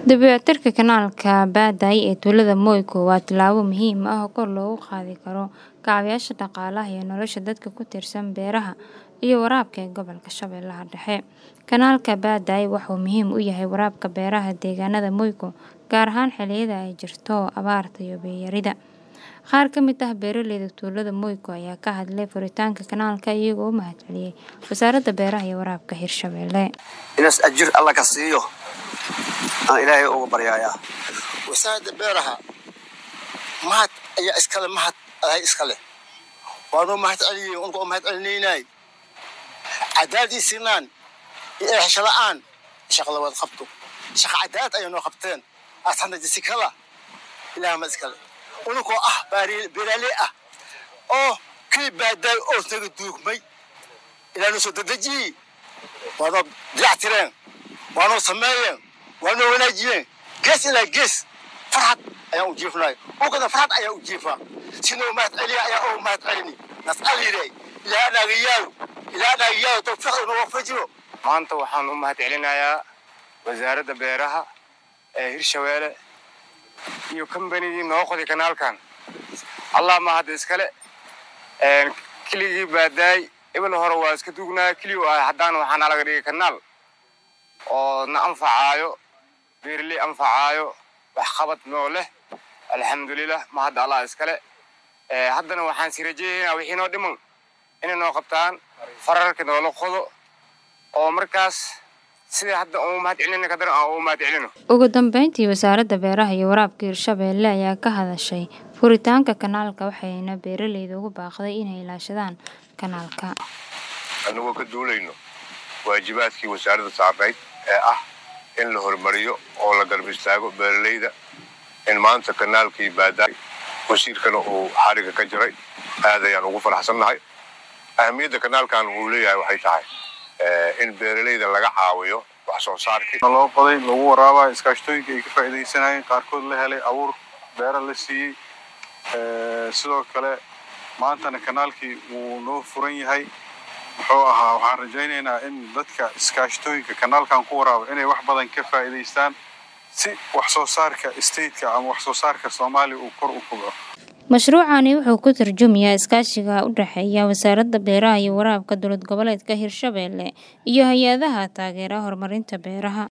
Dayactirka kanaalka Baadhay ee tuulada Moiko waa tallaabo muhiim ah oo kor loogu qaadi karo kaabayaasha dhaqaalaha iyo nolosha dadka ku tiirsan beeraha iyo waraabka ee gobolka Shabeellaha Dhexe. Kanaalka Baadhay wuxuu muhiim u yahay waraabka beeraha deegaanada Moiko, gaar ahaan xilliyada ay jirto abaarta iyo biyo yarida. Qaar ka mid ah beeraleyda tuulada Moiko ayaa ka hadlay furitaanka kanaalka iyagoo u mahadceliyay Wasaaradda Beeraha iyo Waraabka Hirshabelle. Inaas ajir alla ka siiyo aan Ilaahay ugu baryaaya. Wasaaradda Beeraha mahad ayaa iskale mahad ay iskale. Waanu mahad celiyay oo mahad celinay. Cadaadii sinaan iyo xishalaan shaqada wad qabto. Shaqa cadaad ay noo qabteen. Asxaabta jisikala Ilaahay ma iskale. Unuko beeraley ah oo kii Baadhay oo taga duugmay ilaa soo dedeji waana diyaatireen waana sameeyeen waana wanaajiyeen gees ilaa gees farxad ayaa u jiifnay oo kada farxad ayaa u jiifa sidoo ma celiya ayaa oo ma celini nas'aliray ilaa nagiyaal tawfiiq inuu wafajiyo. Maanta waxaan u mahad celinayaa Wasaaradda Beeraha ee Hirshabelle iyo kambanigii noo qoday kanaalkan. Allah ma had iskale kiligii Baadhay ibn hore waa iska duugnaa kiliyo haddana waxaan laga dhigay kanaal oo na anfacaayo beerley anfacaayo wax qabad noo leh. Alxamdulillah ma had Allah iskale haddana waxaan si rajaynayaa wixii noo dhiman inay noo qabtaan fararka noo qodo oo markaas sida hadda oo mahad celin ka daran oo mahad celino. Ugu dambeyntii Wasaaradda Beeraha iyo Waraabka Hirshabelle ayaa ka hadashay furitaanka kanaalka waxayna beeraleyda ugu baaqday inay ilaashadaan kanaalka. Anagoo ka duulayno waajibaadkii wasaaradda saarnayd ee ah in la horumariyo oo la garab istaago beeraleyda in maanta kanaalkii Baadhay wasiirkana uu xariga ka jiray aad ayaan ugu faraxsanahay. Ahmiyadda kanaalkan uu leeyahay waxay tahay in beeraleyda laga caawiyo wax soo saarkii loo qoday lagu waraabay iskaashatooyinka ay ka faa'iideysanayeen qaarkood la helay abuur beero la siiyay sidoo kale maantana kanaalkii uu noo furan yahay. waxaan rajaynaynaa in dadka iskaashatooyinka kanaalkan ku waraabo inay wax badan ka faa'iideystaan si wax soo saarka state-ka ama wax soo saarka Soomaaliya uu kor u kobco. Mashruucani wuxuu ku tarjumayaa iskaashiga u dhaxeeya Wasaaradda Beeraha iyo Waraabka Dowlad Goboleedka Hirshabelle iyo hay'adaha taageera horumarinta beeraha.